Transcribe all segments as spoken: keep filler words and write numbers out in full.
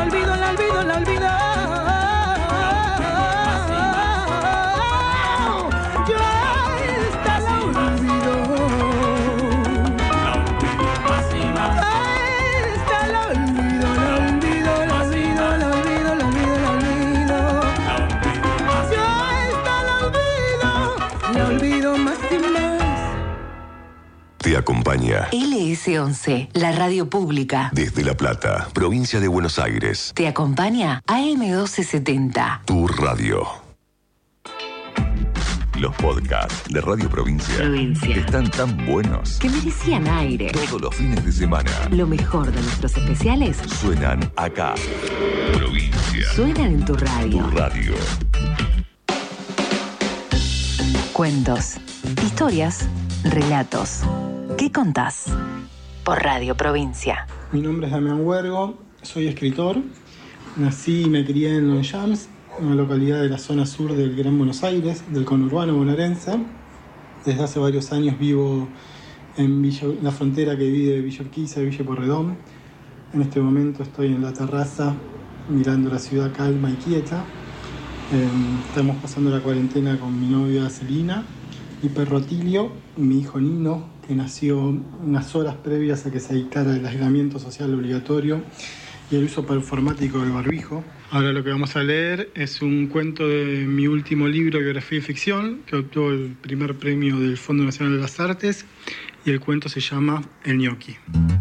olvido, la olvido, la olvido. Yo a esta la olvido. A esta la olvido, la olvido, la olvido, la olvido, la olvido, la olvido. Yo a esta la olvido, la olvido más y más. Te acompaña L S once, la radio pública. desde La Plata, provincia de Buenos Aires. Te acompaña A M doce setenta. Tu radio. Los podcasts de Radio Provincia, Provincia. están tan buenos Que merecían aire. todos los fines de semana. Lo mejor de nuestros especiales Suenan acá. Provincia. suenan en tu radio. Tu radio. Cuentos, historias, relatos. ¿Qué contás? Por Radio Provincia. Mi nombre es Damián Huergo, soy escritor. Nací y me crié en Longchamps, una localidad de la zona sur del Gran Buenos Aires, del conurbano bonaerense. Desde hace varios años vivo en Villa, la frontera que divide Villa Urquiza y Villa Porredón. En este momento estoy en la terraza mirando la ciudad calma y quieta. Eh, estamos pasando la cuarentena con mi novia Celina, mi perro Tilio y mi hijo Nino, que nació unas horas previas a que se dictara el aislamiento social obligatorio y el uso performático del barbijo. Ahora lo que vamos a leer es un cuento de mi último libro, Biografía y Ficción, que obtuvo el primer premio del Fondo Nacional de las Artes, y el cuento se llama El Gnocchi.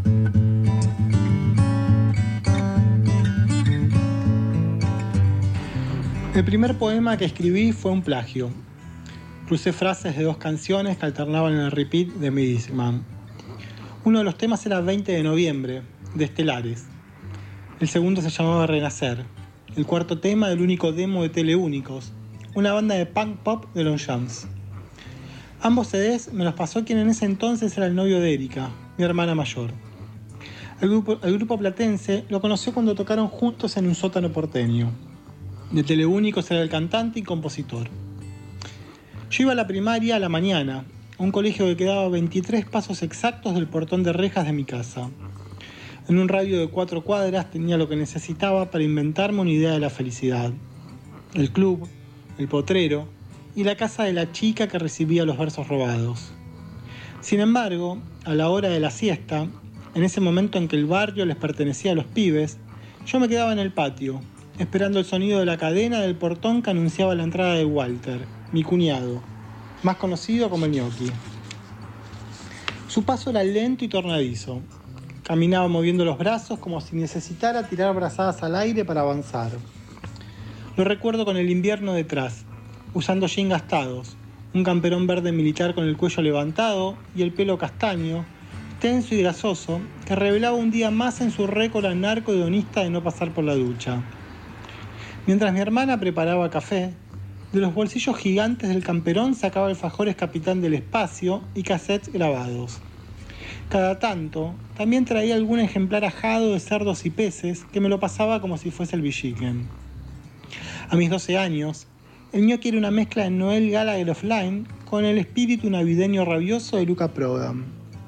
El primer poema que escribí fue un plagio. Crucé frases de dos canciones que alternaban en el repeat de Midisman. Uno de los temas era veinte de noviembre, de Estelares. El segundo se llamaba Renacer. El cuarto tema del único demo de Teleúnicos, una banda de punk pop de Longchamps. Ambos C Ds me los pasó quien en ese entonces era el novio de Erika, mi hermana mayor. El grupo, el grupo platense lo conoció cuando tocaron juntos en un sótano porteño. De Teleúnicos era el cantante y compositor. Yo iba a la primaria a la mañana, a un colegio que quedaba a veintitrés pasos exactos del portón de rejas de mi casa. En un radio de cuatro cuadras tenía lo que necesitaba para inventarme una idea de la felicidad. El club, el potrero y la casa de la chica que recibía los versos robados. Sin embargo, a la hora de la siesta, en ese momento en que el barrio les pertenecía a los pibes, yo me quedaba en el patio, esperando el sonido de la cadena del portón que anunciaba la entrada de Walter, mi cuñado, más conocido como el Gnocchi. Su paso era lento y tornadizo. Caminaba moviendo los brazos como si necesitara tirar brazadas al aire para avanzar. Lo recuerdo con el invierno detrás, usando jeans gastados, un camperón verde militar con el cuello levantado y el pelo castaño, tenso y grasoso, que revelaba un día más en su récord narco-hedonista de no pasar por la ducha. Mientras mi hermana preparaba café, de los bolsillos gigantes del camperón sacaba alfajores Capitán del Espacio y cassettes grabados. Cada tanto, también traía algún ejemplar ajado de cerdos y peces que me lo pasaba como si fuese el Villiquen. A mis doce años, el Gnocchi era una mezcla de Noel Gallagher offline con el espíritu navideño rabioso de Luca Prodan.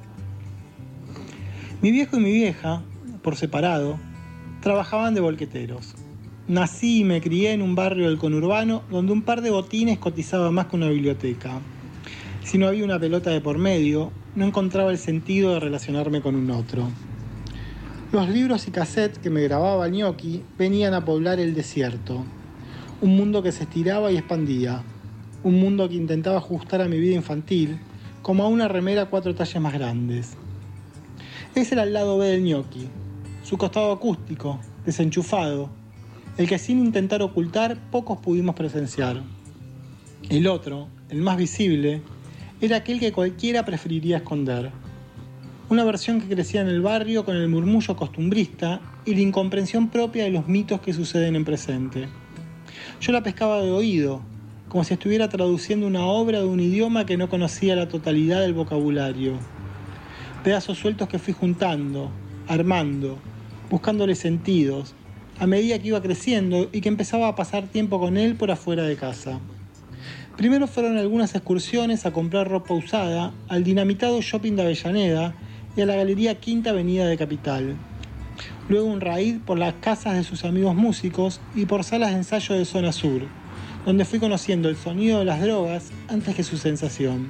Mi viejo y mi vieja, por separado, trabajaban de volqueteros. Nací y me crié en un barrio del conurbano donde un par de botines cotizaba más que una biblioteca. Si no había una pelota de por medio, no encontraba el sentido de relacionarme con un otro. Los libros y cassettes que me grababa el Gnocchi venían a poblar el desierto. Un mundo que se estiraba y expandía. Un mundo que intentaba ajustar a mi vida infantil, como a una remera cuatro tallas más grandes. Ese era el lado B del Gnocchi, su costado acústico, desenchufado, el que sin intentar ocultar pocos pudimos presenciar. El otro, el más visible, era aquel que cualquiera preferiría esconder. Una versión que crecía en el barrio con el murmullo costumbrista y la incomprensión propia de los mitos que suceden en presente. Yo la pescaba de oído, como si estuviera traduciendo una obra de un idioma que no conocía la totalidad del vocabulario. Pedazos sueltos que fui juntando, armando, buscándole sentidos, a medida que iba creciendo y que empezaba a pasar tiempo con él por afuera de casa. Primero fueron algunas excursiones a comprar ropa usada al dinamitado shopping de Avellaneda y a la Galería Quinta Avenida de Capital. luego un raid por las casas de sus amigos músicos y por salas de ensayo de zona sur, donde fui conociendo el sonido de las drogas antes que su sensación.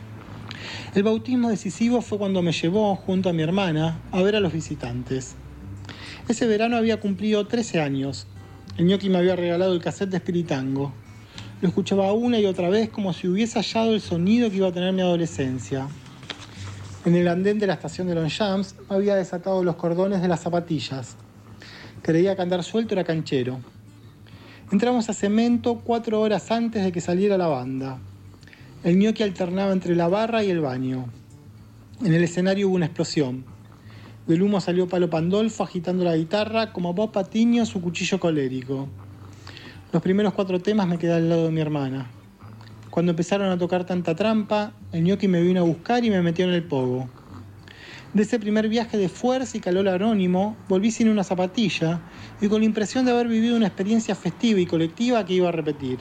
El bautismo decisivo fue cuando me llevó, junto a mi hermana, a ver a los visitantes. Ese verano había cumplido trece años. El ñoqui me había regalado el cassette de Spiritango. Lo escuchaba una y otra vez como si hubiese hallado el sonido que iba a tener mi adolescencia. En el andén de la estación de Longchamps me había desatado los cordones de las zapatillas. Creía que andar suelto era canchero. Entramos a Cemento cuatro horas antes de que saliera la banda. El ñoqui alternaba entre la barra y el baño. En el escenario hubo una explosión. Del humo salió Palo Pandolfo agitando la guitarra como Bob Patiño su cuchillo colérico. Los primeros cuatro temas me quedé al lado de mi hermana. Cuando empezaron a tocar Tanta Trampa, el ñoqui me vino a buscar y me metió en el pogo. De ese primer viaje de fuerza y calor anónimo, volví sin una zapatilla y con la impresión de haber vivido una experiencia festiva y colectiva que iba a repetir.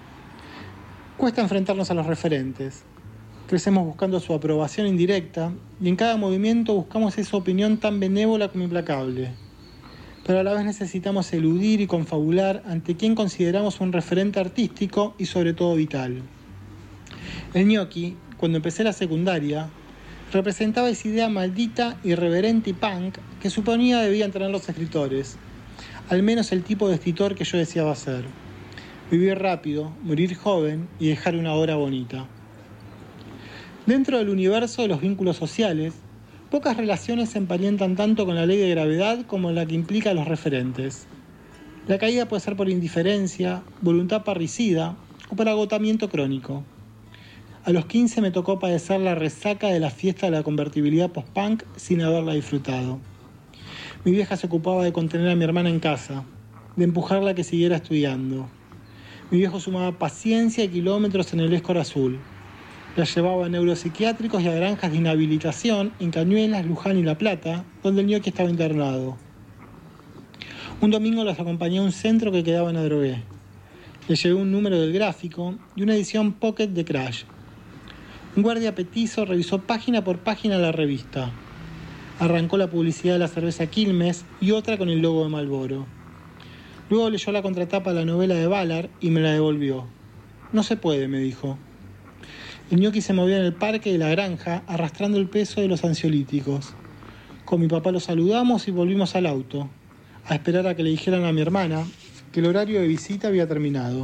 Cuesta enfrentarnos a los referentes. Crecemos buscando su aprobación indirecta y en cada movimiento buscamos esa opinión tan benévola como implacable. Pero a la vez necesitamos eludir y confabular ante quien consideramos un referente artístico y sobre todo vital. El ñoqui, cuando empecé la secundaria, representaba esa idea maldita, irreverente y punk que suponía debían tener los escritores, al menos el tipo de escritor que yo deseaba ser. Vivir rápido, morir joven y dejar una obra bonita. Dentro del universo de los vínculos sociales, pocas relaciones se emparentan tanto con la ley de gravedad como la que implica a los referentes. La caída puede ser por indiferencia, voluntad parricida o por agotamiento crónico. A los quince me tocó padecer la resaca de la fiesta de la convertibilidad post-punk sin haberla disfrutado. Mi vieja se ocupaba de contener a mi hermana en casa, de empujarla a que siguiera estudiando. Mi viejo sumaba paciencia y kilómetros en el Escort azul. La llevaba a neuropsiquiátricos y a granjas de inhabilitación en Cañuelas, Luján y La Plata, donde el ñoqui estaba internado. Un domingo los acompañé a un centro que quedaba en Adrogué. Le llevé un número del Gráfico y una edición pocket de Crash. Un guardia petizo revisó página por página la revista. Arrancó la publicidad de la cerveza Quilmes y otra con el logo de Marlboro. Luego leyó la contratapa de la novela de Ballard y me la devolvió. No se puede, me dijo. El ñoqui se movía en el parque de la granja, arrastrando el peso de los ansiolíticos. Con mi papá lo saludamos y volvimos al auto, a esperar a que le dijeran a mi hermana que el horario de visita había terminado.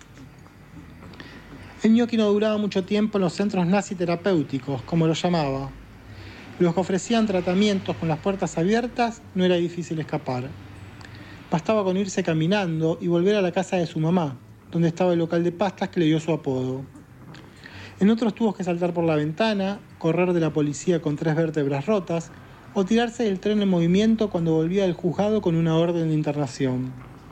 El ñoqui no duraba mucho tiempo en los centros nazi terapéuticos, como lo llamaba. Los que ofrecían tratamientos con las puertas abiertas no era difícil escapar. Bastaba con irse caminando y volver a la casa de su mamá, donde estaba el local de pastas que le dio su apodo. En otros tuvo que saltar por la ventana, correr de la policía con tres vértebras rotas o tirarse del tren en movimiento cuando volvía del juzgado con una orden de internación.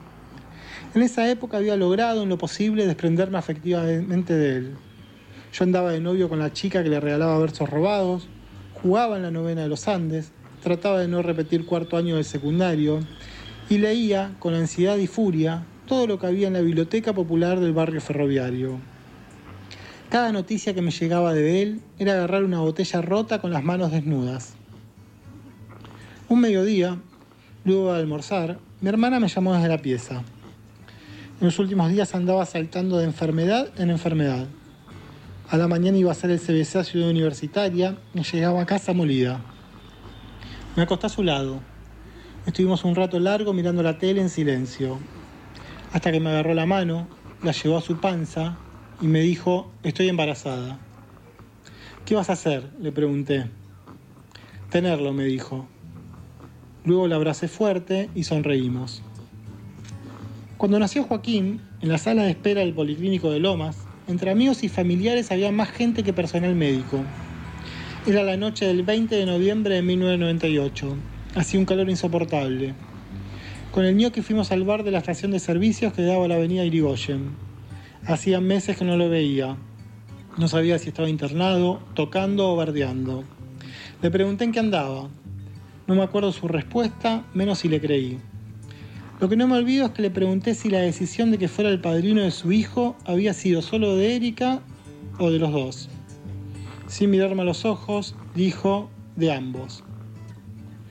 En esa época había logrado en lo posible desprenderme afectivamente de él. Yo andaba de novio con la chica que le regalaba versos robados, jugaba en la novena de los Andes, trataba de no repetir cuarto año del secundario y leía, con ansiedad y furia, todo lo que había en la biblioteca popular del barrio ferroviario. Cada noticia que me llegaba de él era agarrar una botella rota con las manos desnudas. Un mediodía, luego de almorzar, mi hermana me llamó desde la pieza. En los últimos días andaba saltando de enfermedad en enfermedad. A la mañana iba a hacer el C B C a Ciudad Universitaria y llegaba a casa molida. Me acosté a su lado. Estuvimos un rato largo mirando la tele en silencio, hasta que me agarró la mano, la llevó a su panza y me dijo, estoy embarazada. ¿Qué vas a hacer?, le pregunté. Tenerlo, me dijo. Luego la abracé fuerte y sonreímos. Cuando nació Joaquín, en la sala de espera del Policlínico de Lomas, entre amigos y familiares había más gente que personal médico. Era la noche del veinte de noviembre de mil novecientos noventa y ocho. Hacía un calor insoportable. Con el ñoqui fuimos al bar de la estación de servicios que daba a la avenida Irigoyen. Hacía meses que no lo veía. No sabía si estaba internado, tocando o bardeando. Le pregunté en qué andaba. No me acuerdo su respuesta, menos si le creí. Lo que no me olvido es que le pregunté si la decisión de que fuera el padrino de su hijo había sido solo de Erika o de los dos. Sin mirarme a los ojos, dijo, de ambos.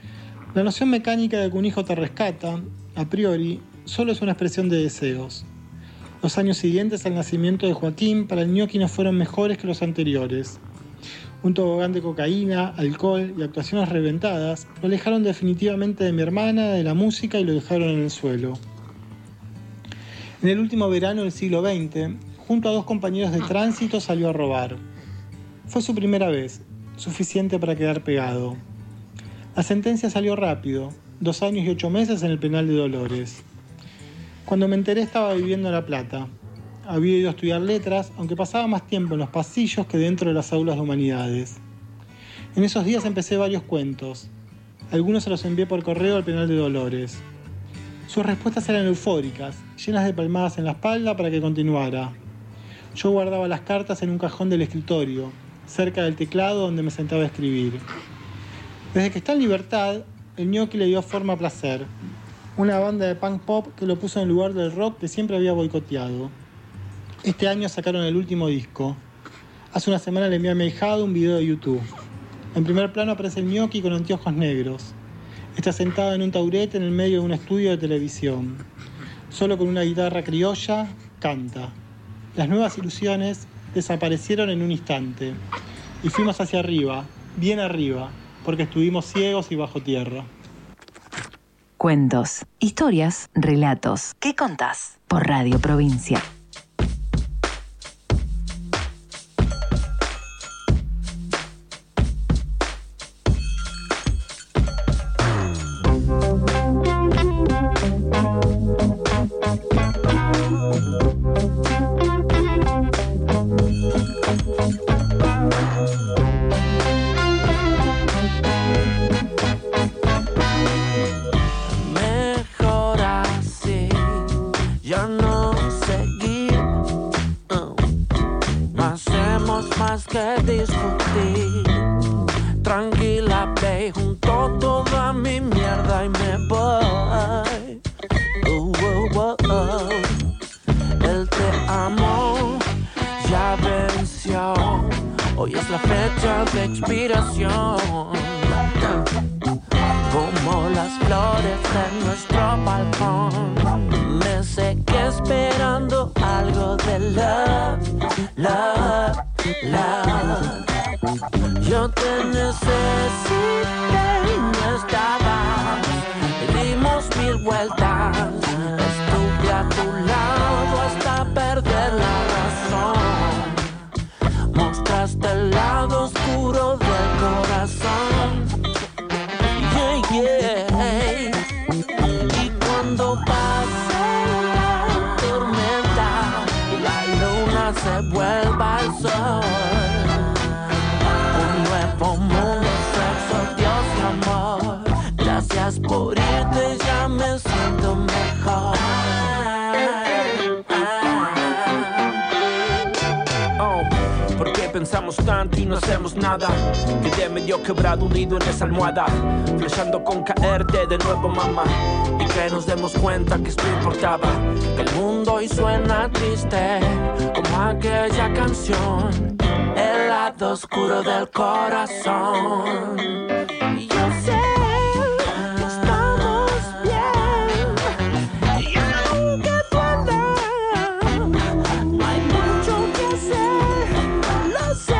La noción mecánica de que un hijo te rescata, a priori, solo es una expresión de deseos. Los años siguientes al nacimiento de Joaquín para el ñoqui no fueron mejores que los anteriores. Un tobogán de cocaína, alcohol y actuaciones reventadas lo alejaron definitivamente de mi hermana, de la música y lo dejaron en el suelo. En el último verano del siglo veinte, junto a dos compañeros de tránsito salió a robar. Fue su primera vez, suficiente para quedar pegado. La sentencia salió rápido, dos años y ocho meses en el penal de Dolores. Cuando me enteré estaba viviendo en La Plata. Había ido a estudiar letras, aunque pasaba más tiempo en los pasillos que dentro de las aulas de humanidades. En esos días empecé varios cuentos. Algunos se los envié por correo al penal de Dolores. Sus respuestas eran eufóricas, llenas de palmadas en la espalda para que continuara. Yo guardaba las cartas en un cajón del escritorio, cerca del teclado donde me sentaba a escribir. Desde que está en libertad, el ñoqui le dio forma a Placer, una banda de punk pop que lo puso en lugar del rock que siempre había boicoteado. Este año sacaron el último disco. Hace una semana le envié a mi ahijado un video de YouTube. En primer plano aparece el ñoqui con anteojos negros. Está sentado en un taburete en el medio de un estudio de televisión. Solo con una guitarra criolla, canta. Las nuevas ilusiones desaparecieron en un instante. Y fuimos hacia arriba, bien arriba, porque estuvimos ciegos y bajo tierra. Cuentos, historias, relatos. ¿Qué contás? Por Radio Provincia. Quebrado, hundido en esa almohada, flashando con caerte de nuevo, mamá, y que nos demos cuenta que esto importaba, que el mundo hoy suena triste, como aquella canción, el lado oscuro del corazón. Y yo sé que estamos bien, y aunque duela, no hay mucho que hacer, lo sé.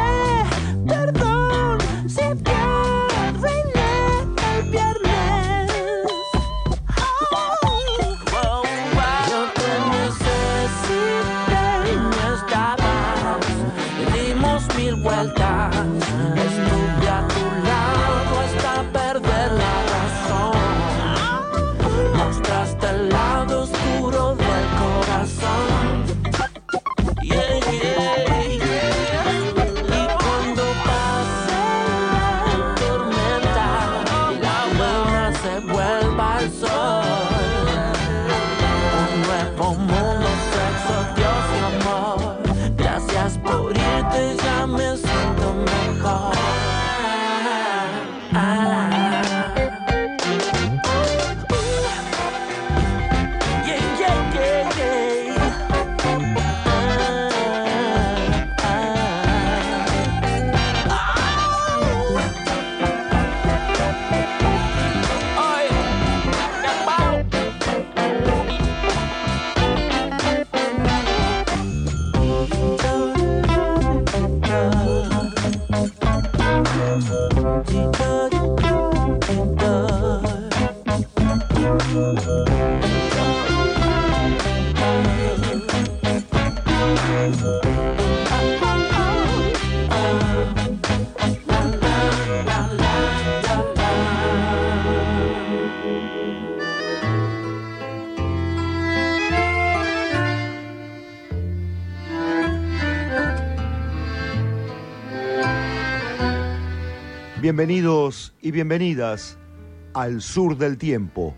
Oh Bienvenidos y bienvenidas al Sur del Tiempo.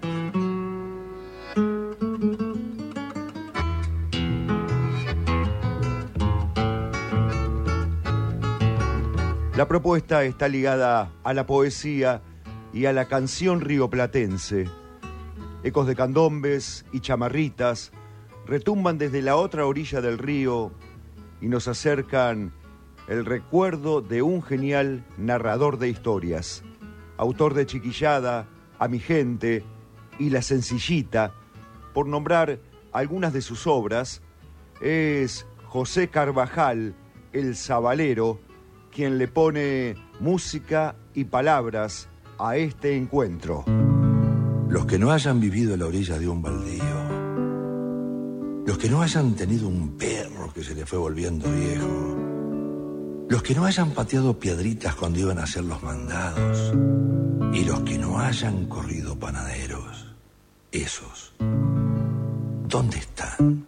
La propuesta está ligada a la poesía y a la canción rioplatense. Ecos de candombes y chamarritas retumban desde la otra orilla del río y nos acercan el recuerdo de un genial narrador de historias, autor de Chiquillada, A mi gente y La Sencillita, por nombrar algunas de sus obras. Es José Carvajal, el Sabalero, quien le pone música y palabras a este encuentro. Los que no hayan vivido a la orilla de un baldío, los que no hayan tenido un perro que se le fue volviendo viejo, los que no hayan pateado piedritas cuando iban a hacer los mandados, y los que no hayan corrido panaderos, esos, ¿dónde están?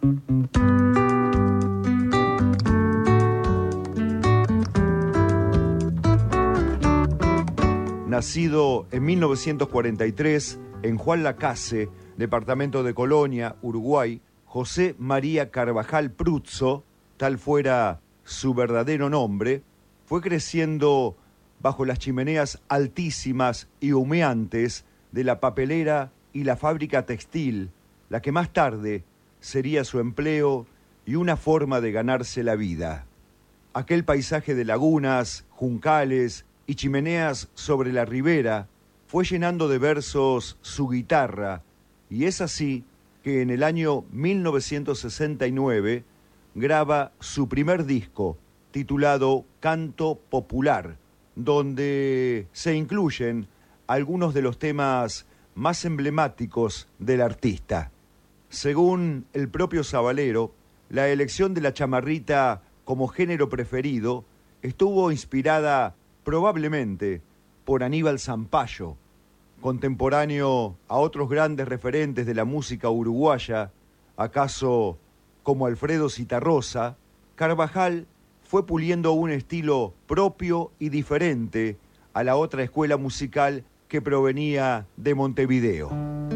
Nacido en mil novecientos cuarenta y tres en Juan Lacase, departamento de Colonia, Uruguay, José María Carvajal Pruzzo, tal fuera su verdadero nombre, fue creciendo bajo las chimeneas altísimas y humeantes de la papelera y la fábrica textil, la que más tarde sería su empleo y una forma de ganarse la vida. Aquel paisaje de lagunas, juncales y chimeneas sobre la ribera fue llenando de versos su guitarra, y es así que en el año mil novecientos sesenta y nueve graba su primer disco, titulado Canto Popular, donde se incluyen algunos de los temas más emblemáticos del artista. Según el propio Sabalero, la elección de la chamarrita como género preferido estuvo inspirada probablemente por Aníbal Zampayo, contemporáneo a otros grandes referentes de la música uruguaya, acaso como Alfredo Zitarrosa. Carvajal fue puliendo un estilo propio y diferente a la otra escuela musical que provenía de Montevideo.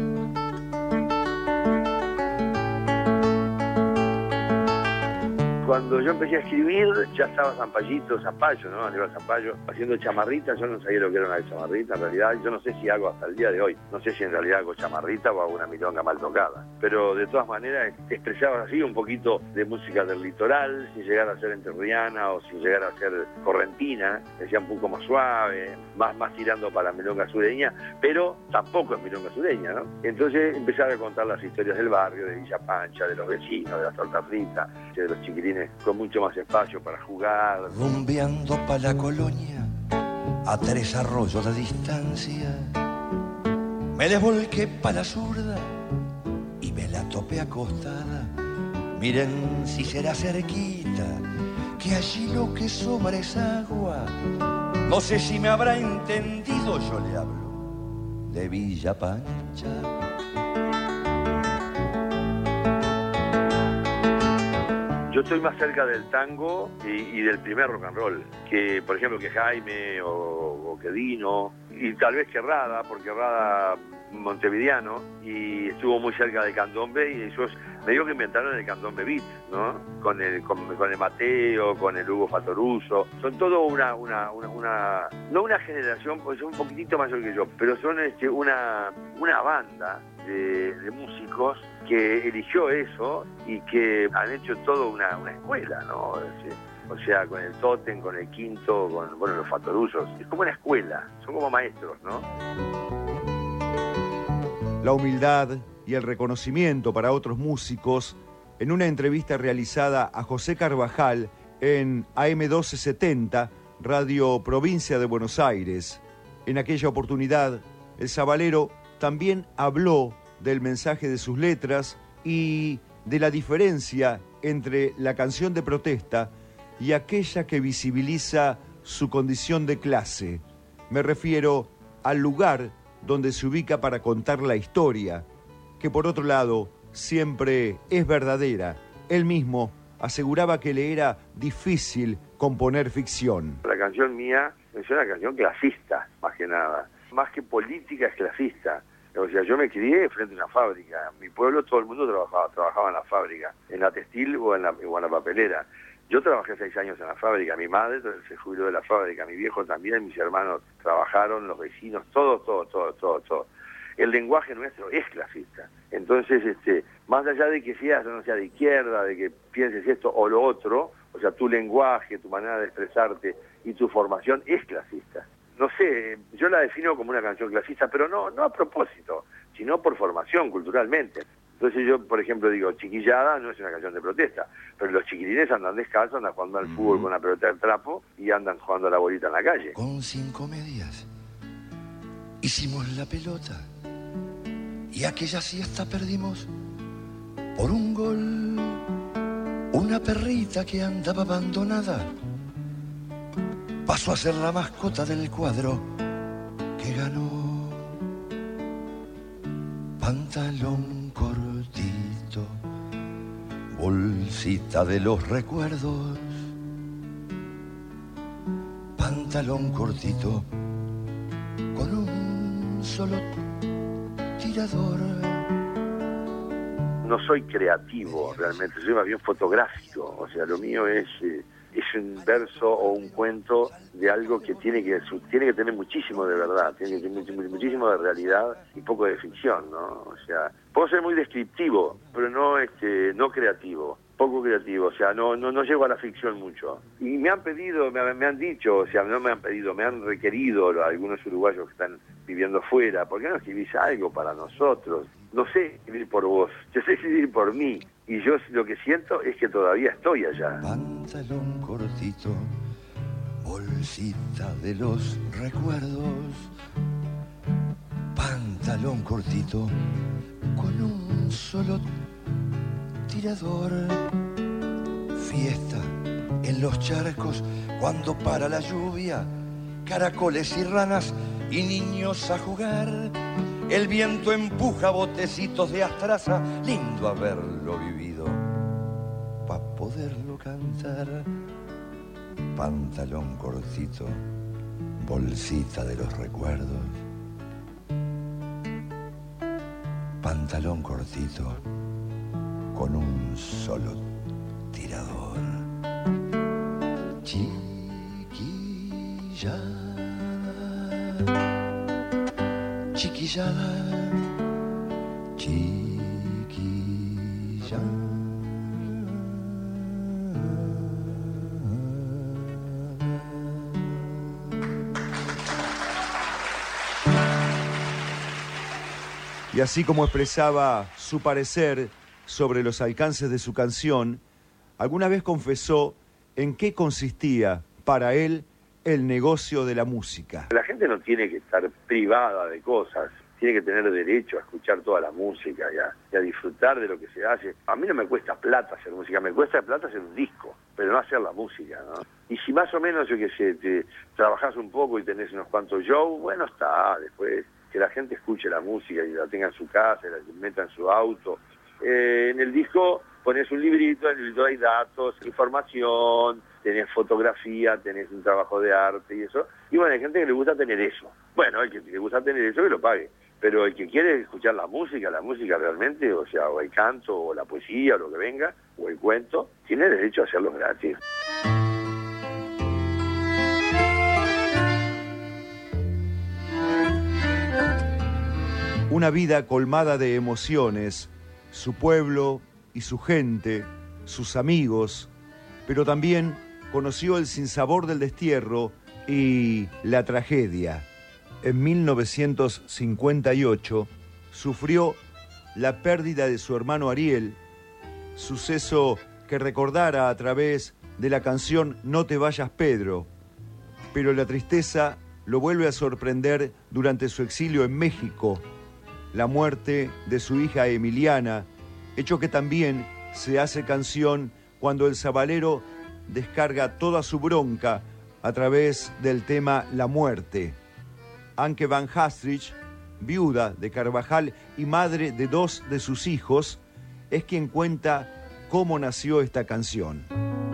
Cuando yo empecé a escribir, ya estaba Zampallito, Zampayo, ¿no? Aníbal Zampayo, haciendo chamarrita. Yo no sabía lo que era una chamarrita, en realidad. Yo no sé si hago hasta el día de hoy. No sé si en realidad hago chamarrita o hago una milonga mal tocada. Pero de todas maneras, expresaba así un poquito de música del litoral, sin llegar a ser enterriana o sin llegar a ser correntina. Decía un poco más suave, más, más tirando para milonga sureña, pero tampoco es milonga sureña, ¿no? Entonces empezaba a contar las historias del barrio, de Villa Pancha, de los vecinos, de las tortas fritas, de los chiquilines con mucho más espacio para jugar. Rumbeando pa' la colonia, a tres arroyos de distancia, me desvolqué pa' la zurda y me la topé acostada. Miren si será cerquita, que allí lo que sobra es agua. No sé si me habrá entendido, yo le hablo de Villa Pancha. Yo estoy más cerca del tango y, y del primer rock and roll, que por ejemplo que Jaime o, o que Dino, y tal vez que Rada, porque Rada montevideano, y estuvo muy cerca del candombe, y ellos me digo que inventaron el candombe beat, ¿no? Con el, con, con el Mateo, con el Hugo Fatoruso. Son todo una, una, una, una, no una generación, porque son un poquitito mayor que yo, pero son este, una, una banda de, de músicos que eligió eso y que han hecho todo una, una escuela, ¿no? O sea, con el Totem, con el Quinto, con bueno, los Fatorusos. Es como una escuela, son como maestros, ¿no? La humildad y el reconocimiento para otros músicos en una entrevista realizada a José Carvajal en A M doce setenta, Radio Provincia de Buenos Aires. En aquella oportunidad, el Sabalero también habló del mensaje de sus letras y de la diferencia entre la canción de protesta y aquella que visibiliza su condición de clase. Me refiero al lugar donde se ubica para contar la historia, que por otro lado siempre es verdadera. Él mismo aseguraba que le era difícil componer ficción. La canción mía es una canción clasista, más que nada. Más que política, es clasista. O sea, yo me crié frente a una fábrica. En mi pueblo todo el mundo trabajaba, trabajaba en la fábrica, en la textil o en la, o en la papelera. Yo trabajé seis años en la fábrica, mi madre se jubiló de la fábrica, mi viejo también, mis hermanos trabajaron, los vecinos, todo, todo, todo, todo, todo. El lenguaje nuestro es clasista. Entonces, este, más allá de que seas o no sea de izquierda, de que pienses esto o lo otro, o sea, tu lenguaje, tu manera de expresarte y tu formación es clasista. No sé, yo la defino como una canción clasista, pero no, no a propósito, sino por formación, culturalmente. Entonces yo, por ejemplo, digo, Chiquillada no es una canción de protesta, pero los chiquilines andan descalzos, andan jugando al fútbol con una pelota de trapo y andan jugando a la bolita en la calle. Con cinco medias hicimos la pelota y aquella siesta perdimos por un gol. Una perrita que andaba abandonada pasó a ser la mascota del cuadro que ganó. Pantalón cortito, bolsita de los recuerdos. Pantalón cortito, con un solo tirador. No soy creativo realmente, soy más bien fotográfico. O sea, lo mío es... Eh, es un verso o un cuento de algo que tiene que tiene que tener muchísimo de verdad, tiene que tener muchísimo de realidad y poco de ficción, ¿no? O sea, puedo ser muy descriptivo, pero no este no creativo, poco creativo, o sea, no no no llego a la ficción mucho. Y me han pedido, me, me han dicho, o sea, no me han pedido, me han requerido algunos uruguayos que están viviendo fuera, ¿por qué no escribís algo para nosotros? No sé escribir por vos, yo sé escribir por mí. Y yo lo que siento es que todavía estoy allá. Pantalón cortito, bolsita de los recuerdos. Pantalón cortito, con un solo tirador. Fiesta en los charcos cuando para la lluvia. Caracoles y ranas y niños a jugar. El viento empuja botecitos de astraza, lindo haberlo vivido, pa' poderlo cantar. Pantalón cortito, bolsita de los recuerdos. Pantalón cortito, con un solo tirador. Chiquilla, chiquillada, chiquilla. Y así como expresaba su parecer sobre los alcances de su canción, alguna vez confesó en qué consistía para él el negocio de la música. La gente no tiene que estar privada de cosas, tiene que tener derecho a escuchar toda la música y a, y a disfrutar de lo que se hace. A mí no me cuesta plata hacer música, me cuesta plata hacer un disco, pero no hacer la música, ¿no? Y si más o menos, yo qué sé, te trabajás un poco y tenés unos cuantos shows, bueno, está, después que la gente escuche la música y la tenga en su casa, la meta en su auto. Eh, en el disco pones un librito, en el librito hay datos, información, tenés fotografía, tenés un trabajo de arte y eso. Y bueno, hay gente que le gusta tener eso. Bueno, el que le gusta tener eso, que lo pague. Pero el que quiere escuchar la música, la música realmente, o sea, o el canto, o la poesía, o lo que venga, o el cuento, tiene derecho a hacerlo gratis. Una vida colmada de emociones, su pueblo y su gente, sus amigos, pero también conoció el sinsabor del destierro y la tragedia. En mil novecientos cincuenta y ocho sufrió la pérdida de su hermano Ariel, suceso que recordara a través de la canción No te vayas, Pedro, pero la tristeza lo vuelve a sorprender durante su exilio en México, la muerte de su hija Emiliana, hecho que también se hace canción cuando el sabalero descarga toda su bronca a través del tema La Muerte. Anke van Hastrich, viuda de Carvajal y madre de dos de sus hijos, es quien cuenta cómo nació esta canción.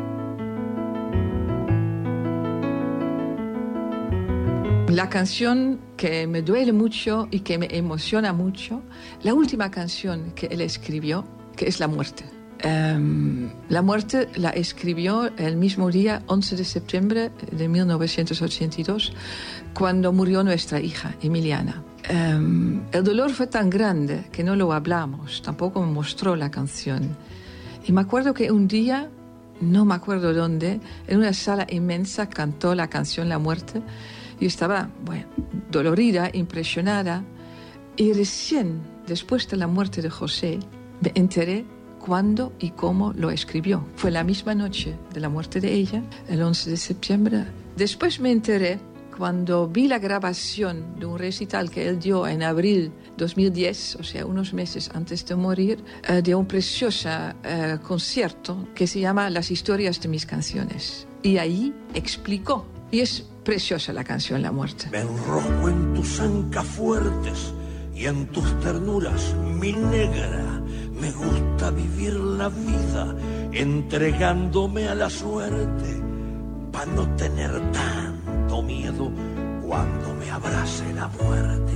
La canción que me duele mucho y que me emociona mucho, la última canción que él escribió, que es La Muerte. Um, la Muerte la escribió el mismo día, once de septiembre de mil novecientos ochenta y dos, cuando murió nuestra hija, Emiliana. Um, el dolor fue tan grande que no lo hablamos, tampoco me mostró la canción. Y me acuerdo que un día, no me acuerdo dónde, en una sala inmensa cantó la canción La Muerte. Yo estaba, bueno, dolorida, impresionada, y recién después de la muerte de José me enteré cuándo y cómo lo escribió. Fue la misma noche de la muerte de ella, el once de septiembre. Después me enteré cuando vi la grabación de un recital que él dio en abril dos mil diez, o sea, unos meses antes de morir, eh, de un precioso eh, concierto que se llama Las historias de mis canciones. Y ahí explicó, y es preciosa la canción La Muerte. Me enrosco en tus ancas fuertes y en tus ternuras, mi negra. Me gusta vivir la vida entregándome a la suerte para no tener tanto miedo cuando me abrace la muerte.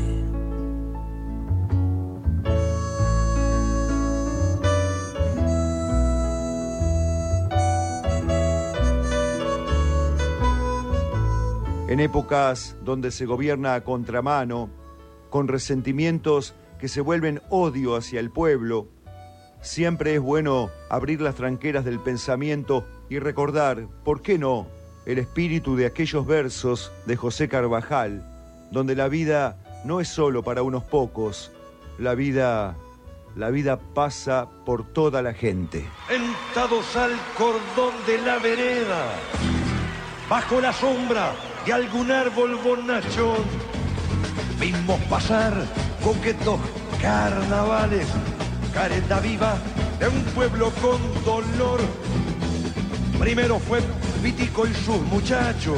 En épocas donde se gobierna a contramano, con resentimientos que se vuelven odio hacia el pueblo, siempre es bueno abrir las tranqueras del pensamiento y recordar, ¿por qué no?, el espíritu de aquellos versos de José Carvajal, donde la vida no es solo para unos pocos, la vida, la vida pasa por toda la gente. Sentados al cordón de la vereda, bajo la sombra de algún árbol bonachón, vimos pasar coquetos carnavales, careta viva de un pueblo con dolor. Primero fue Pitico y sus muchachos,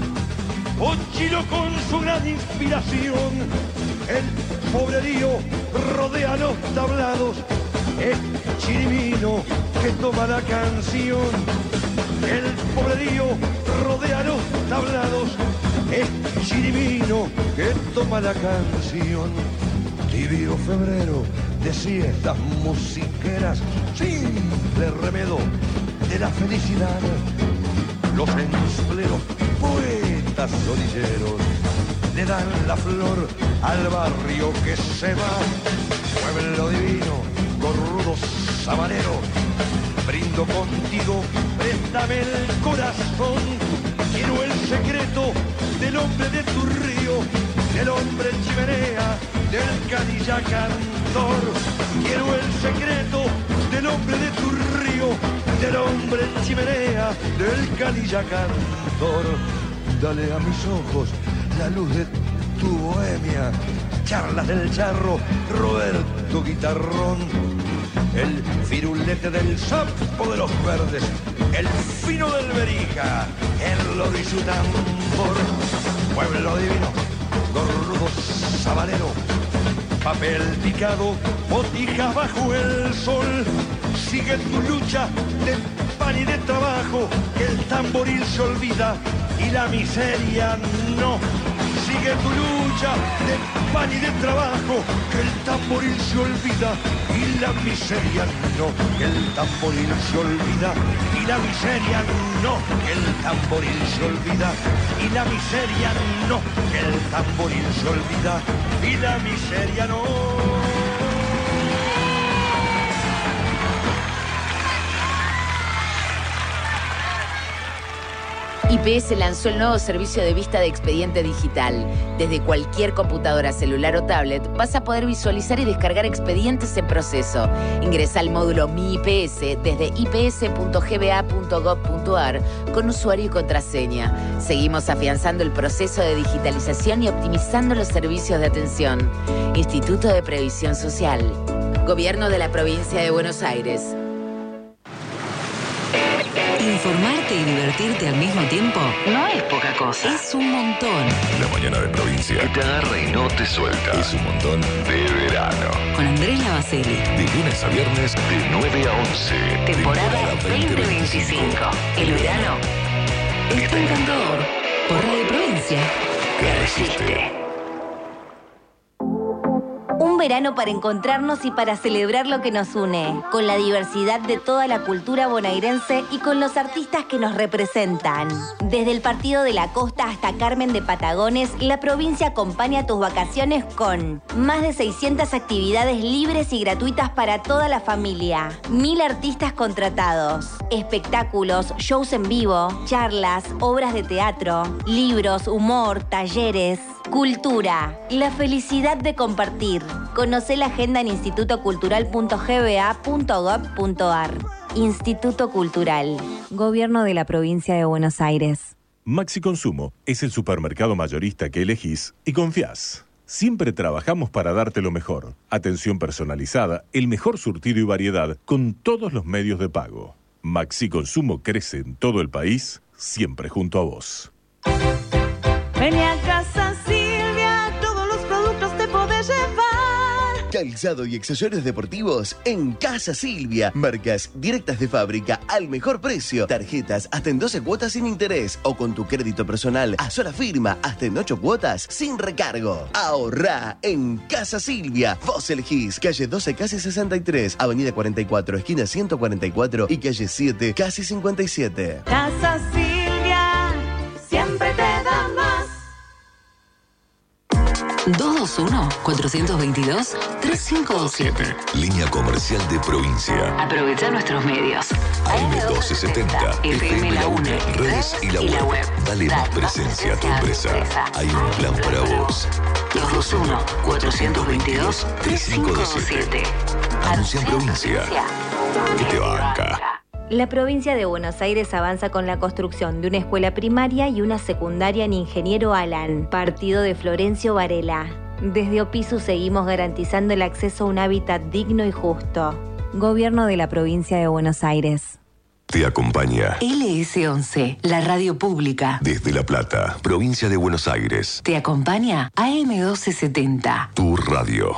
Ochilo con su gran inspiración. El pobrerío rodea los tablados, es Chirimino que toma la canción. El pobrerío rodea los tablados, es Chirimino que toma la canción. Tibio febrero de siestas musiqueras, simple remedo de la felicidad. Los ensambleros, poetas orilleros, le dan la flor al barrio que se va. Pueblo divino, gorrudo sabanero, brindo contigo, préstame el corazón. Quiero el secreto del hombre de tu río, del hombre chimenea, del canilla cantor. Quiero el secreto del hombre de tu río, del hombre chimenea, del canilla cantor. Dale a mis ojos la luz de tu bohemia, charlas del charro, Roberto Guitarrón, el firulete del sapo de los verdes, el fino del berija, el loro y su tambor. Pueblo divino, gorrudo sabanero, papel picado, botijas bajo el sol. Sigue tu lucha de pan y de trabajo, que el tamboril se olvida y la miseria no. Sigue tu lucha de pan y de trabajo, que el tamboril se olvida y la miseria no. Que el tamboril se olvida y la miseria no. Que el tamboril se olvida y la miseria no. Que el tamboril se olvida y la miseria no. I P S lanzó el nuevo servicio de vista de expediente digital. Desde cualquier computadora, celular o tablet vas a poder visualizar y descargar expedientes en proceso. Ingresa al módulo Mi I P S desde i p s punto g b a punto gov punto a r con usuario y contraseña. Seguimos afianzando el proceso de digitalización y optimizando los servicios de atención. Instituto de Previsión Social. Gobierno de la Provincia de Buenos Aires. Informarte y divertirte al mismo tiempo no es poca cosa. Es un montón. La mañana de provincia que te agarra y no te suelta. Es un montón de verano. Con Andrés Lavazeli. De lunes a viernes de nueve a once. Temporada veinte veinticinco. El verano está encantador. Por Radio Provincia. Que resiste. Un verano para encontrarnos y para celebrar lo que nos une, con la diversidad de toda la cultura bonaerense y con los artistas que nos representan. Desde el Partido de la Costa hasta Carmen de Patagones, la provincia acompaña tus vacaciones con más de seiscientas actividades libres y gratuitas para toda la familia, mil artistas contratados, espectáculos, shows en vivo, charlas, obras de teatro, libros, humor, talleres, cultura, la felicidad de compartir. Conoce la agenda en instituto cultural punto g b a punto gob punto a r. Instituto Cultural. Gobierno de la Provincia de Buenos Aires. Maxi Consumo es el supermercado mayorista que elegís y confías. Siempre trabajamos para darte lo mejor. Atención personalizada, el mejor surtido y variedad con todos los medios de pago. Maxi Consumo crece en todo el país, siempre junto a vos. Vení a Casa Silvia, todos los productos te podés llevar. Calzado y accesorios deportivos en Casa Silvia. Marcas directas de fábrica al mejor precio. Tarjetas hasta en doce cuotas sin interés o con tu crédito personal a sola firma hasta en ocho cuotas sin recargo. Ahorrá en Casa Silvia. Vos elegís. Calle doce, casi sesenta y tres. Avenida cuarenta y cuatro, esquina ciento cuarenta y cuatro y calle siete, casi cincuenta y siete. Casa Silvia, siempre te da más. dos dos uno, cuatro dos dos, tres cinco dos siete. Línea comercial de provincia. Aprovecha nuestros medios. A M doce setenta, F M La UNE, redes y la web. Dale más presencia a tu empresa. Hay un plan para vos. dos dos uno, cuatro dos dos, tres cinco dos siete. Anuncia en provincia. Que te banca. La provincia de Buenos Aires avanza con la construcción de una escuela primaria y una secundaria en Ingeniero Alan, partido de Florencio Varela. Desde Opisu seguimos garantizando el acceso a un hábitat digno y justo. Gobierno de la provincia de Buenos Aires. Te acompaña L S once, la radio pública. desde La Plata, provincia de Buenos Aires. Te acompaña A M doce setenta. Tu radio.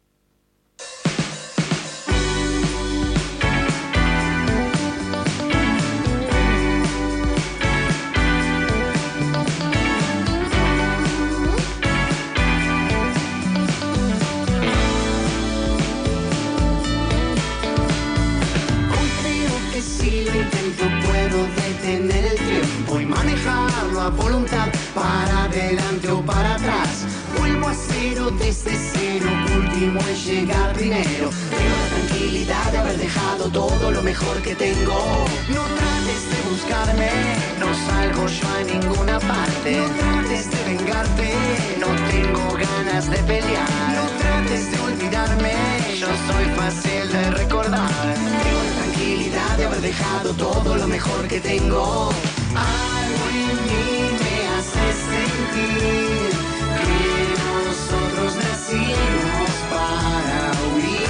Detener el tiempo y manejarlo a voluntad, para adelante o para atrás. Vuelvo a cero desde cero, último es llegar primero. Tengo la tranquilidad de haber dejado todo lo mejor que tengo. No trates de buscarme, no salgo yo a ninguna parte. No trates de vengarte, no tengo ganas de pelear. No trates de olvidarme, yo soy fácil de recordar. Tengo la tranquilidad de haber dejado todo lo mejor que tengo. Algo en mí me hace sentir que nosotros nacimos para huir,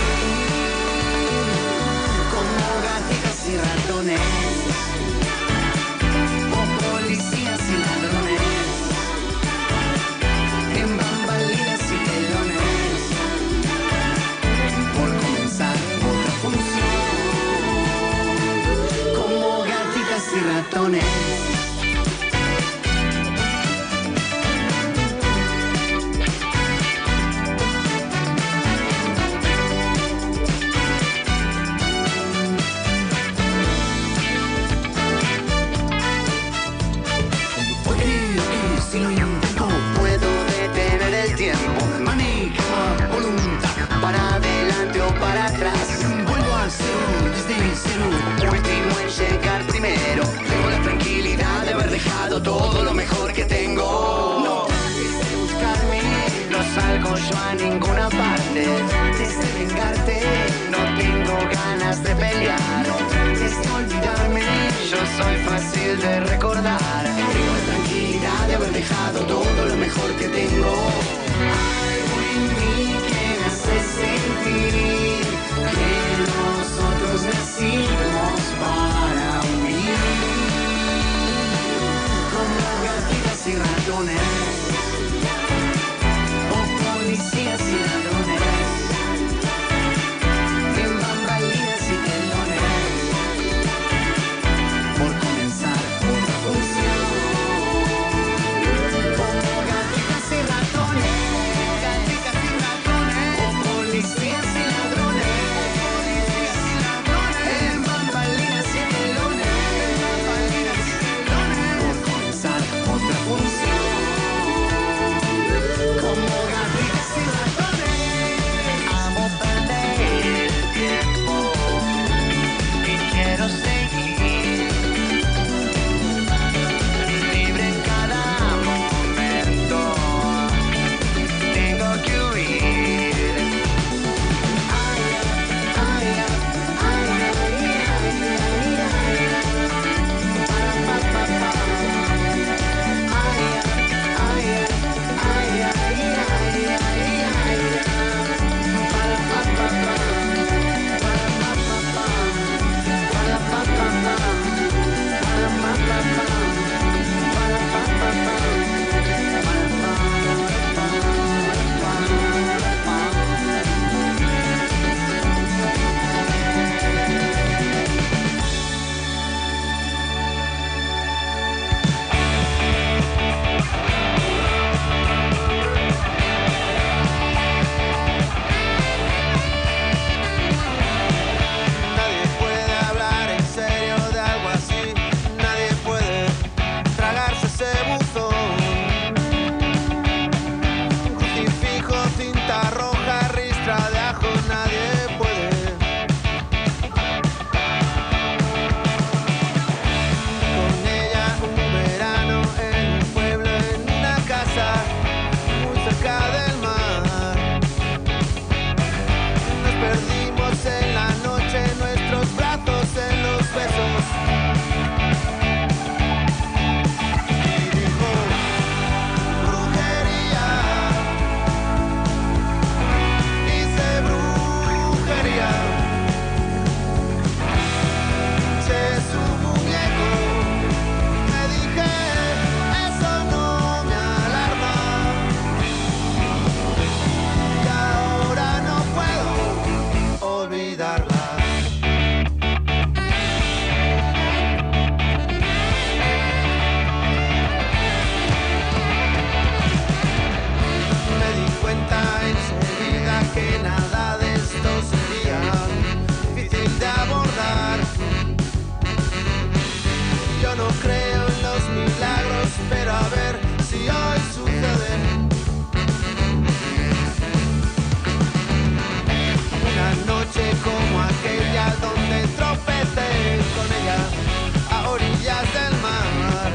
como gatitas y ratones, o policías y ladrones, en bambalinas y telones, por comenzar otra función, como gatitas y ratones. Si lo intento, puedo detener el tiempo. Maneja voluntad, para adelante o para atrás. Vuelvo al cero, desde cero, último en llegar primero. Tengo la tranquilidad de haber dejado todo lo mejor que tengo. No trates de buscarme, no salgo yo a ninguna parte. No trates de vengarte, no tengo ganas de pelear. No trates de olvidarme, yo soy fácil de recordar. Tengo la tranquilidad de haber dejado todo lo mejor que tengo. Algo en mí que me hace sentir que nosotros nacimos para huir, Yo no creo en los milagros, pero a ver si hoy sucede. Una noche como aquella donde tropecé con ella a orillas del mar.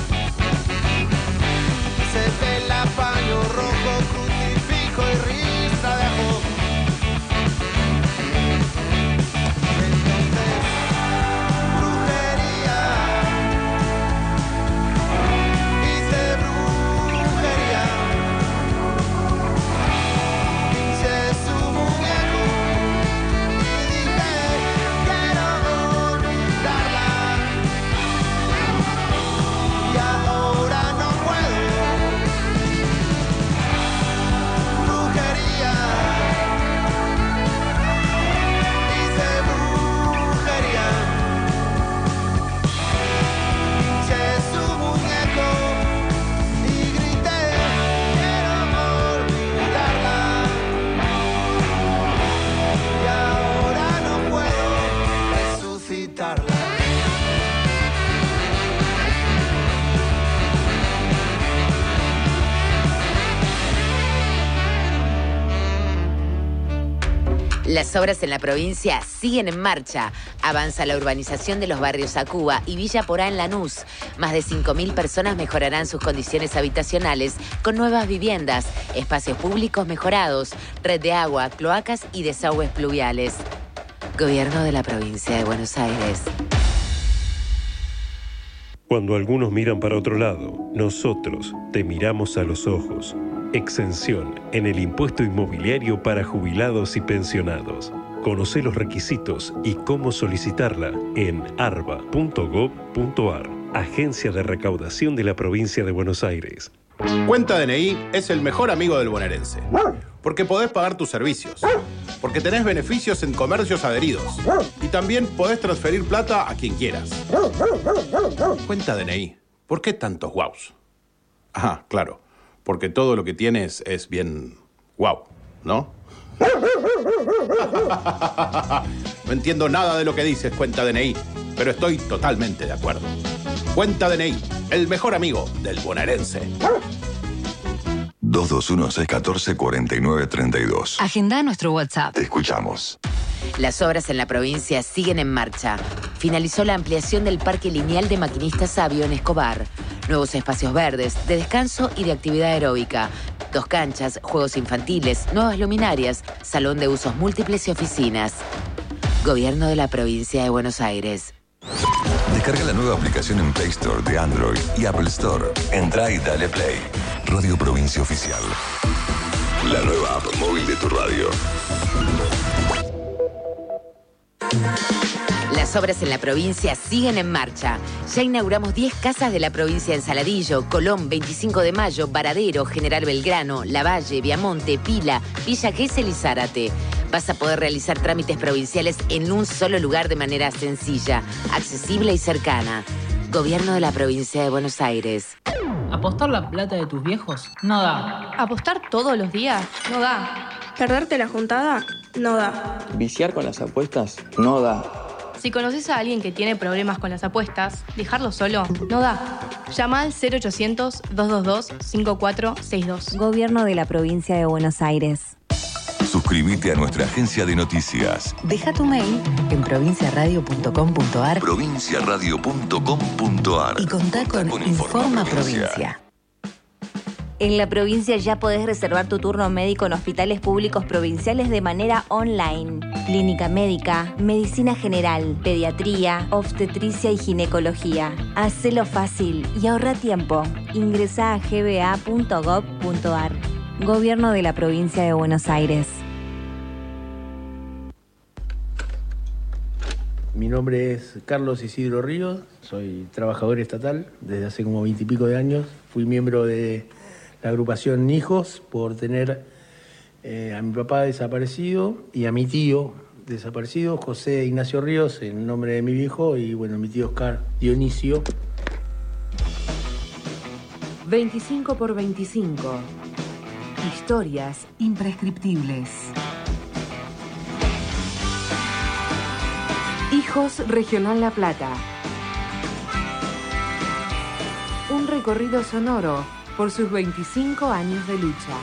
Se vela paño rojo, crucifijo y ristra de ajo. Entonces, brujería, hice brujería, pinché su muñeco y dije quiero olvidarla y ahora no puedo. Brujería, hice brujería, pinché su muñeco y grité quiero olvidarla y ahora no puedo resucitarla. Las obras en la provincia siguen en marcha. Avanza la urbanización de los barrios Acuba y Villa Porá en Lanús. Más de cinco mil personas mejorarán sus condiciones habitacionales con nuevas viviendas, espacios públicos mejorados, red de agua, cloacas y desagües pluviales. Gobierno de la provincia de Buenos Aires. Cuando algunos miran para otro lado, nosotros te miramos a los ojos. Exención en el impuesto inmobiliario para jubilados y pensionados. Conoce los requisitos y cómo solicitarla en arba punto gob punto ar, Agencia de Recaudación de la Provincia de Buenos Aires. Cuenta D N I es el mejor amigo del bonaerense, porque podés pagar tus servicios, porque tenés beneficios en comercios adheridos y también podés transferir plata a quien quieras. Cuenta D N I, ¿por qué tantos guaus? Ah, claro, porque todo lo que tienes es bien guau, ¿no? No entiendo nada de lo que dices, Cuenta D N I, pero estoy totalmente de acuerdo. Cuenta D N I, el mejor amigo del bonaerense. dos dos uno, seis uno cuatro, cuatro nueve tres dos. Agenda nuestro WhatsApp. Te escuchamos. Las obras en la provincia siguen en marcha. Finalizó la ampliación del Parque Lineal de Maquinista Sabio en Escobar. Nuevos espacios verdes, de descanso y de actividad aeróbica. Dos canchas, juegos infantiles, nuevas luminarias, salón de usos múltiples y oficinas. Gobierno de la provincia de Buenos Aires. Descarga la nueva aplicación en Play Store de Android y Apple Store. Entra y dale play. Radio Provincia Oficial. La nueva app móvil de tu radio. Las obras en la provincia siguen en marcha. Ya inauguramos diez casas de la provincia en Saladillo, Colón, veinticinco de mayo, Varadero, General Belgrano, Lavalle, Viamonte, Pila, Villa Gesell y Zárate. Vas a poder realizar trámites provinciales en un solo lugar de manera sencilla, accesible y cercana. Gobierno de la provincia de Buenos Aires. ¿Apostar la plata de tus viejos? No da. ¿Apostar todos los días? No da. ¿Perderte la juntada? No da. ¿Viciar con las apuestas? No da. Si conoces a alguien que tiene problemas con las apuestas, dejarlo solo no da. Llama al cero ochocientos, dos dos dos, cinco cuatro seis dos. Gobierno de la provincia de Buenos Aires. Suscríbete a nuestra agencia de noticias. Deja tu mail en provincia radio punto com punto ar provincia radio punto com punto ar y contá con, con Informa Provincia. Provincia. En la provincia ya podés reservar tu turno médico en hospitales públicos provinciales de manera online. Clínica médica, medicina general, pediatría, obstetricia y ginecología. Hacelo fácil y ahorra tiempo. Ingresá a g b a punto gob punto ar. Gobierno de la provincia de Buenos Aires. Mi nombre es Carlos Isidro Ríos, soy trabajador estatal desde hace como veintipico de años. Fui miembro de la agrupación Hijos por tener eh, a mi papá desaparecido y a mi tío desaparecido, José Ignacio Ríos, en nombre de mi viejo, y bueno, mi tío Oscar Dionisio. veinticinco por veinticinco. Historias imprescriptibles. Hijos Regional La Plata. recorrido sonoro por sus veinticinco años de lucha.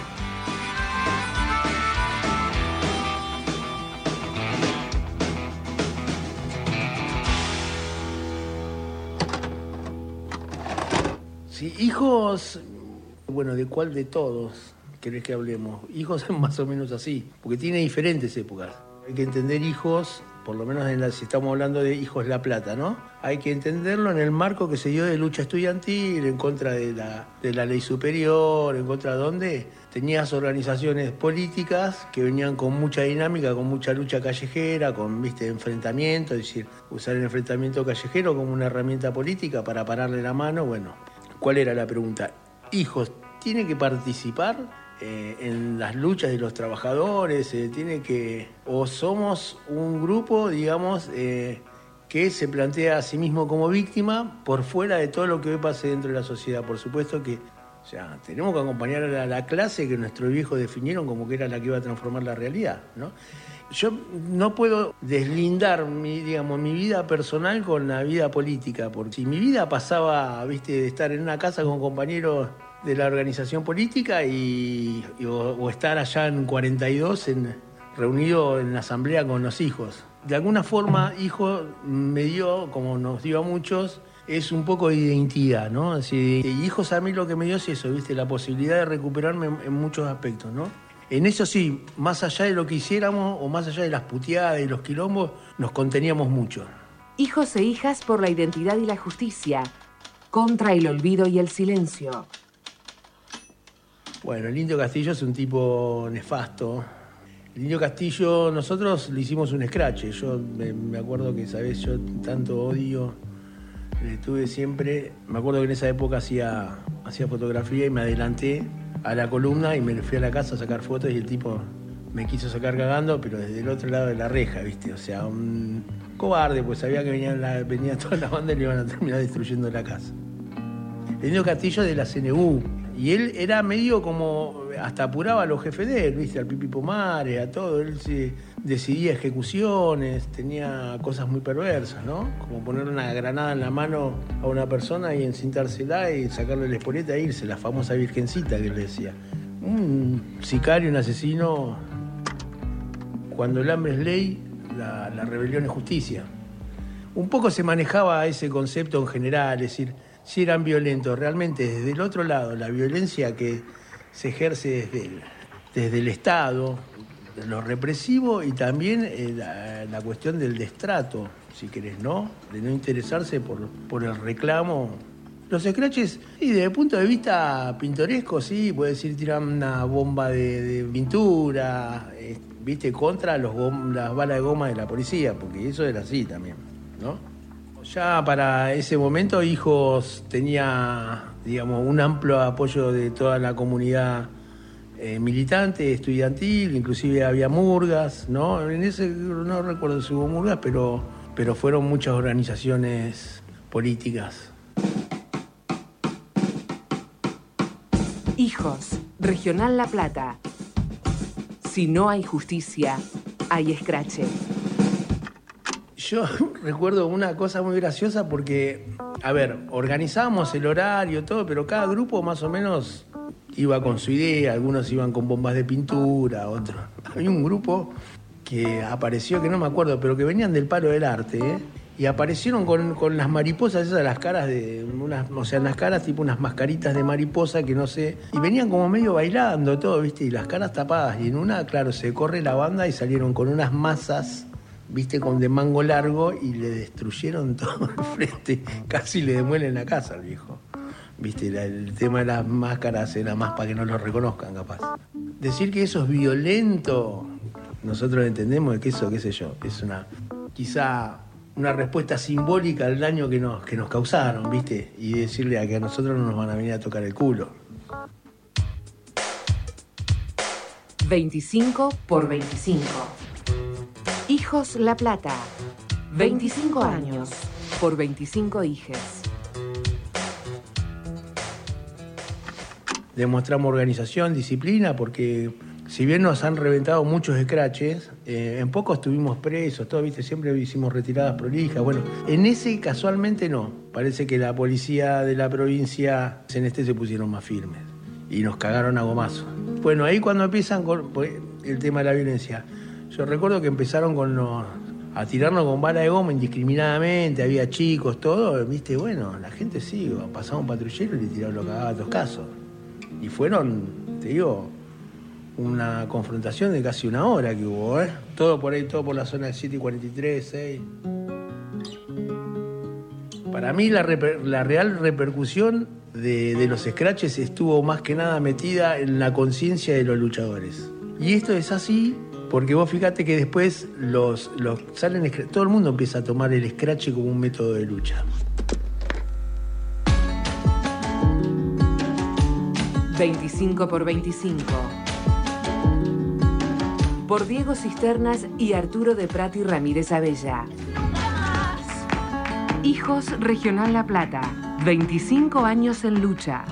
Sí, hijos, bueno, ¿de cuál de todos querés que hablemos? Hijos es más o menos así, porque tiene diferentes épocas. Hay que entender hijos, por lo menos en la, si estamos hablando de Hijos La Plata, ¿no? Hay que entenderlo en el marco que se dio de lucha estudiantil, en contra de la, de la ley superior, en contra de donde tenías organizaciones políticas que venían con mucha dinámica, con mucha lucha callejera, con, viste, enfrentamiento, es decir, usar el enfrentamiento callejero como una herramienta política para pararle la mano. Bueno, ¿cuál era la pregunta? Hijos, ¿tiene que participar Eh, en las luchas de los trabajadores? Eh, tiene que, o somos un grupo, digamos, eh, que se plantea a sí mismo como víctima por fuera de todo lo que hoy pase dentro de la sociedad. Por supuesto que, o sea, tenemos que acompañar a la, la clase que nuestros viejos definieron como que era la que iba a transformar la realidad, ¿no? Yo no puedo deslindar mi, digamos, mi vida personal con la vida política, porque si mi vida pasaba, viste, de estar en una casa con compañeros de la organización política y, y o, o estar allá en cuarenta y dos en, reunido en la asamblea con los hijos. De alguna forma, hijo me dio, como nos dio a muchos, es un poco de identidad, ¿no? Así, y hijos a mí lo que me dio es eso, ¿viste? La posibilidad de recuperarme en, en muchos aspectos, ¿no? En eso sí, más allá de lo que hiciéramos o más allá de las puteadas y los quilombos, nos conteníamos mucho. Hijos e hijas por la identidad y la justicia, contra el olvido y el silencio. Bueno, el Indio Castillo es un tipo nefasto. El Indio Castillo, nosotros le hicimos un scratch. Yo me, me acuerdo que, ¿sabés? Yo tanto odio le tuve siempre. Me acuerdo que en esa época hacía, hacía fotografía y me adelanté a la columna y me fui a la casa a sacar fotos y el tipo me quiso sacar cagando, pero desde el otro lado de la reja, ¿viste? O sea, un cobarde, pues sabía que venía, la, venía toda la banda y le iban a terminar destruyendo la casa. El Indio Castillo de la C N U. Y él era medio como, hasta apuraba a los jefes de él, ¿viste? Al Pipi Pomares, a todo. Él se decidía ejecuciones, tenía cosas muy perversas, ¿no? Como poner una granada en la mano a una persona y encintársela y sacarle la espoleta e irse, la famosa virgencita que él decía. Un sicario, un asesino. Cuando el hambre es ley, la, la rebelión es justicia. Un poco se manejaba ese concepto en general, es decir, si eran violentos, realmente desde el otro lado, la violencia que se ejerce desde el, desde el Estado, lo represivo y también eh, la, la cuestión del destrato, si querés, ¿no? De no interesarse por, por el reclamo. Los scratches, sí, desde el punto de vista pintoresco, sí, puede decir, tiran una bomba de, de pintura, eh, viste, contra los gom- las balas de goma de la policía, porque eso era así también, ¿no? Ya para ese momento, Hijos tenía, digamos, un amplio apoyo de toda la comunidad eh, militante, estudiantil, inclusive había murgas, ¿no? En ese no recuerdo si hubo murgas, pero, pero fueron muchas organizaciones políticas. Hijos, Regional La Plata. Si no hay justicia, hay escrache. Yo recuerdo una cosa muy graciosa porque, a ver, organizábamos el horario, todo, pero cada grupo más o menos iba con su idea. Algunos iban con bombas de pintura, otros. Había un grupo que apareció, que no me acuerdo, pero que venían del palo del arte, ¿eh? Y aparecieron con, con las mariposas esas, las caras de unas, o sea, las caras tipo unas mascaritas de mariposa que no sé, y venían como medio bailando todo, ¿viste? Y las caras tapadas, y en una, claro, se corre la banda y salieron con unas masas, viste, con de mango largo, y le destruyeron todo el frente, casi le demuelen la casa al viejo. Viste, la, el tema de las máscaras era más para que no lo reconozcan, capaz. Decir que eso es violento, nosotros entendemos que eso, qué sé yo, es una, quizá una respuesta simbólica al daño que nos, que nos causaron, viste, y decirle a que a nosotros no nos van a venir a tocar el culo. veinticinco por veinticinco. Hijos La Plata. veinticinco años por veinticinco hijes. Demostramos organización, disciplina, porque si bien nos han reventado muchos scratches, eh, en pocos estuvimos presos, todo, ¿viste? Siempre hicimos retiradas prolijas. Bueno, en ese casualmente no. Parece que la policía de la provincia en este se pusieron más firmes y nos cagaron a gomazo. Bueno, ahí cuando empiezan con el tema de la violencia, yo recuerdo que empezaron con los, a tirarnos con bala de goma indiscriminadamente, había chicos, todo, ¿viste? Bueno, la gente sí, pasaba un patrullero y le tiraron los cagados casos. Y fueron, te digo, una confrontación de casi una hora que hubo, ¿eh? Todo por ahí, todo por la zona de siete y cuarenta y tres, seis. Para mí la, reper, la real repercusión de, de los scratches estuvo más que nada metida en la conciencia de los luchadores. Y esto es así porque vos fíjate que después los, los salen, todo el mundo empieza a tomar el scratch como un método de lucha. veinticinco por veinticinco. Por Diego Cisternas y Arturo de Prat y Ramírez Abella. Hijos Regional La Plata. veinticinco años en lucha.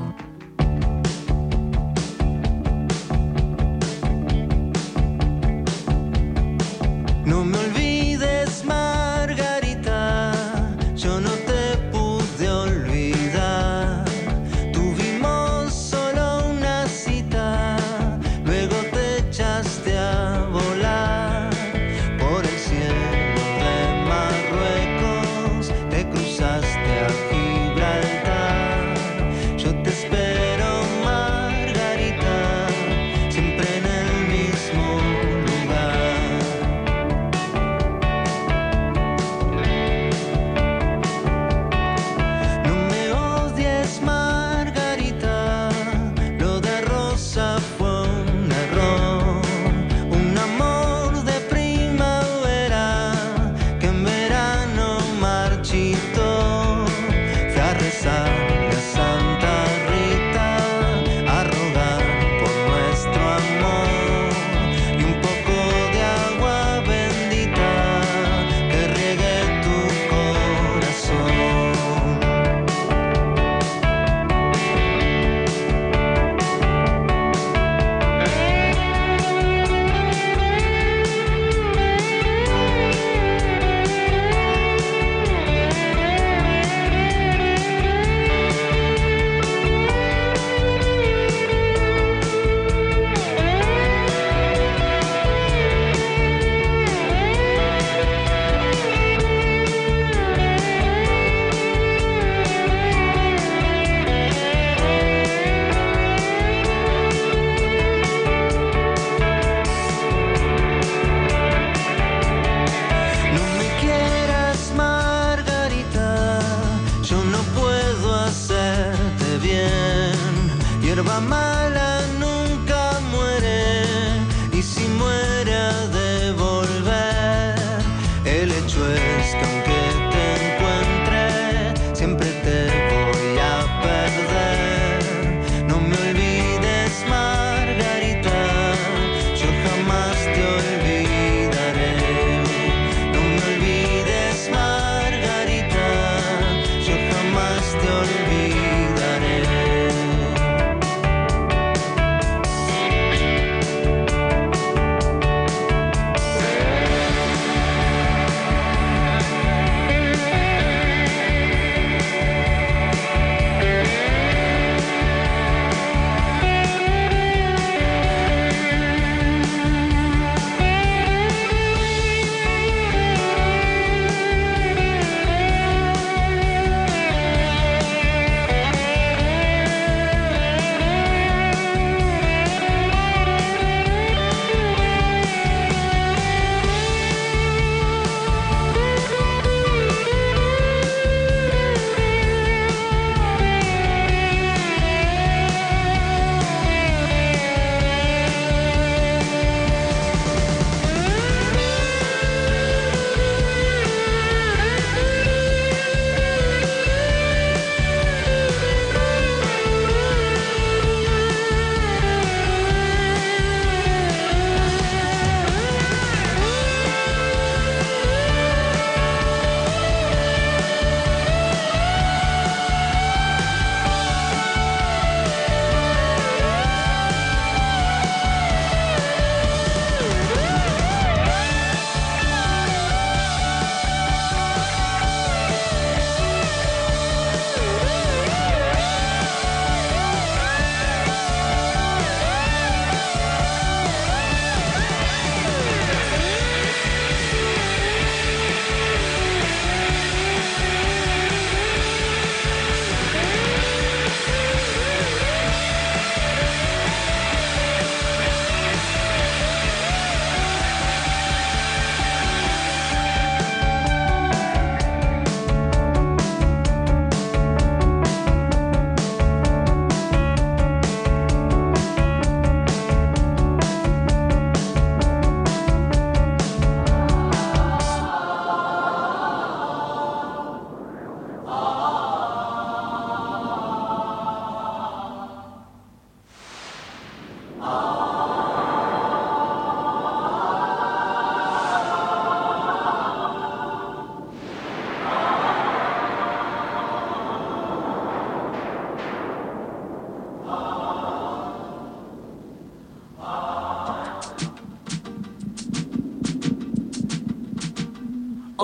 No me olvides, Margarita, yo no te pude olvidar. Tuvimos solo una cita, luego te echaste a volar por el cielo de Marruecos, te cruzaste a Gibraltar. Yo te espero, Margarita, siempre en el mismo lugar. No me odies, Margarita, lo de Rosa fue un error, un amor de primavera que en verano marchitó. Fui a rezarle a Santa Rita, a rogar por nuestro amor y un poco de agua bendita que riegue tu corazón. No me quieras, Margarita, yo no puedo hacerte bien. Hierba mala nunca muere, y si muere ha de volver. El hecho es que aunque te encuentre, siempre te voy a perder. No me olvides, Margarita, yo jamás te olvidaré. No me olvides, Margarita, yo jamás te olvidaré.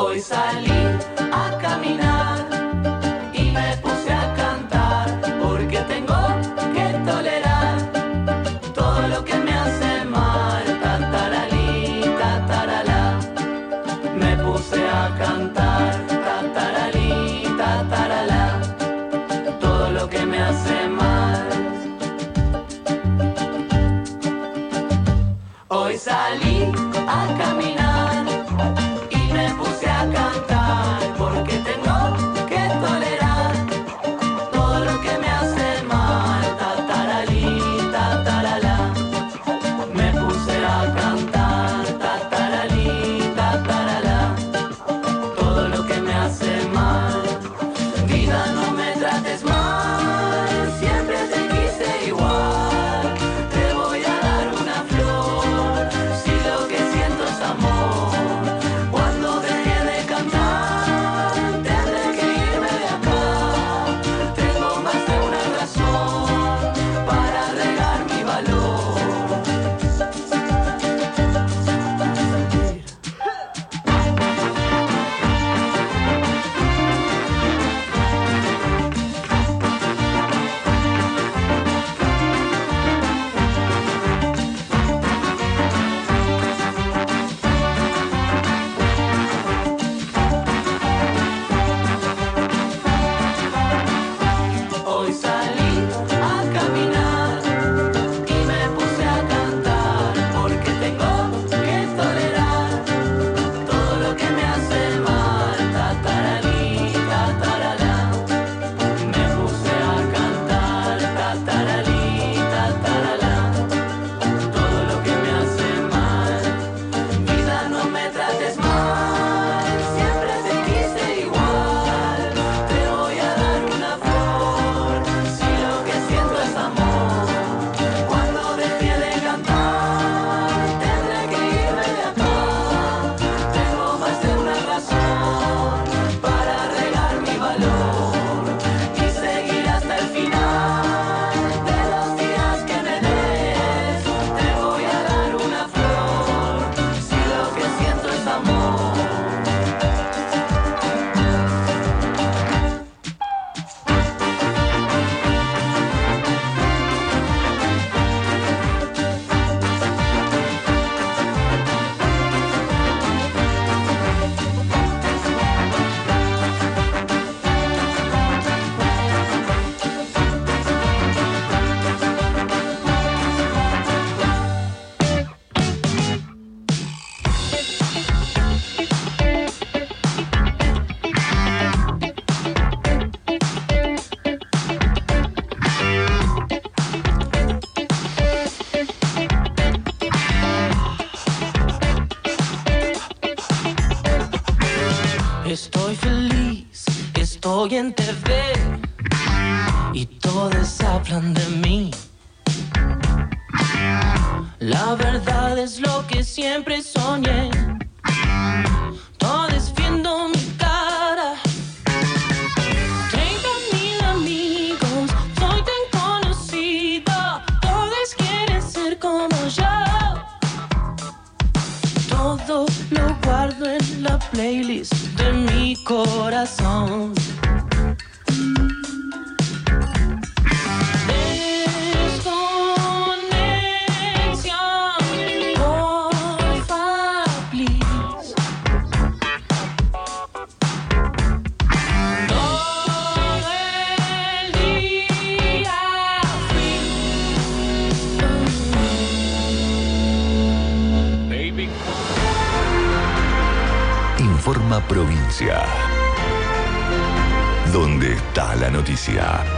Hoy salí a caminar y me puse a cantar porque tengo que tolerar todo lo que me hace mal. Tataralí, tataralá. Me puse a cantar. Tataralí, tataralá. Todo lo que me hace mal. Hoy salí a caminar y me puse a cantar porque tengo que tolerar todo lo que me hace mal. Tataralí, tataralá. Me puse a cantar. Tataralí, tataralá. Todo lo que me hace mal. Vida, no me trates mal. Siempre te quise igual. Te voy a dar una flor. Si lo que siento es amor. Cuando deje de cantar, tendré que irme de acá. Tengo más de una razón para regar mi valor. Hoy salí a caminar y me puse a cantar porque tengo que tolerar todo lo que me hace mal. Tataralí, tataralá. Me puse a cantar. Tataralí, tataralá. Todo lo que me hace mal. Vida, no me trates mal. Siempre te quise igual. Te voy a dar una flor. Si lo que siento es amor. Cuando deje de cantar, tendré que irme de acá. Tengo más de una razón para regar mi valor y seguir hasta el final de los días que me des. Te voy a dar una flor. Si lo que siento es amor. Estoy feliz, estoy en T V y todos hablan de mí. La verdad es lo que siempre soñé. Todos viendo mi cara. Treinta mil amigos, soy tan conocida. Todos quieren ser como yo. Todo lo guardo en la playlist de mi corazón. Desconexión, porfa, please. Todo el día free. Baby. Informa Provincia. ¿Dónde está la noticia?